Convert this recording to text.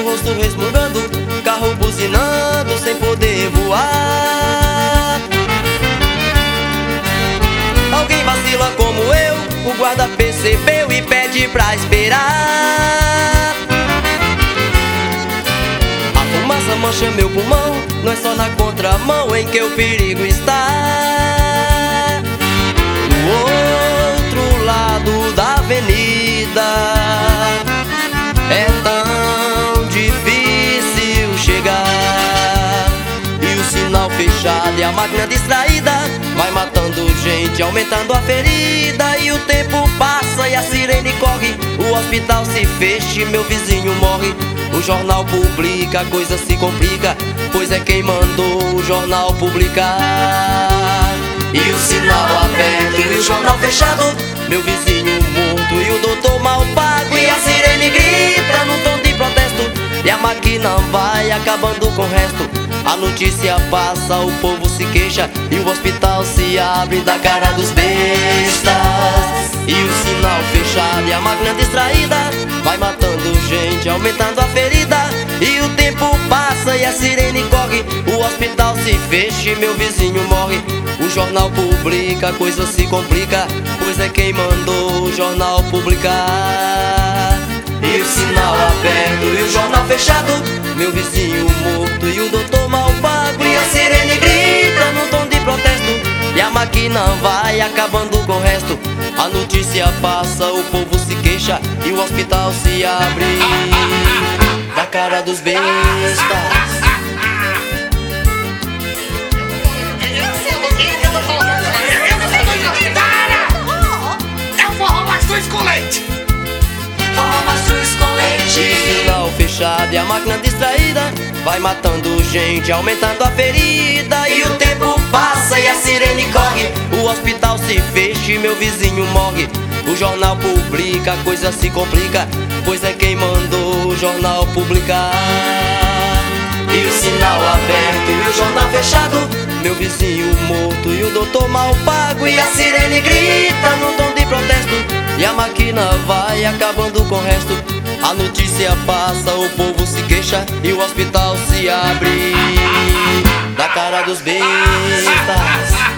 o rosto resmungando, carro buzinando sem poder voar. Alguém vacila como eu, o guarda percebeu e pede pra esperar. A fumaça mancha meu pulmão, não é só na contramão em que o perigo está. Do outro lado da avenida é tão difícil chegar, e o sinal fechado e a máquina distraída vai matando gente, aumentando a ferida. E o tempo passa e a sirene corre, o hospital se fecha e meu vizinho morre. O jornal publica, a coisa se complica, pois é quem mandou o jornal publicar. E o sinal aberto e o jornal fechado, meu vizinho morto e o doutor mal pago. E a sirene grita num tom de protesto, e a máquina vai acabando com o resto. A notícia passa, o povo se queixa, e o hospital se abre da cara dos bestas. E o sinal fechado e a máquina distraída vai matando gente, aumentando a ferida. E o tempo passa e a sirene corre, o hospital se fecha e meu vizinho morre. O jornal publica, a coisa se complica, pois é quem mandou o jornal publicar. E o sinal aberto e o jornal fechado, meu vizinho morto e o doutor mal pago. E a sirene grita num tom de protesto, e a máquina vai acabando com o resto. A notícia passa, o povo se queixa, e o hospital se abre da cara dos bestas. É o forró maçuz com leite. Forró maçuz com leite. Sinal fechado e a máquina distraída vai matando gente, aumentando a ferida. E o tempo passa e a sirene corre, o hospital se fecha e meu vizinho morre. O jornal publica, a coisa se complica, pois é quem mandou o jornal publicar. E o sinal aberto e o jornal fechado, meu vizinho morto e o doutor mal pago. E a sirene grita num tom de protesto, e a máquina vai acabando com o resto. A notícia passa, o povo se queixa, e o hospital se abre da cara dos bestas.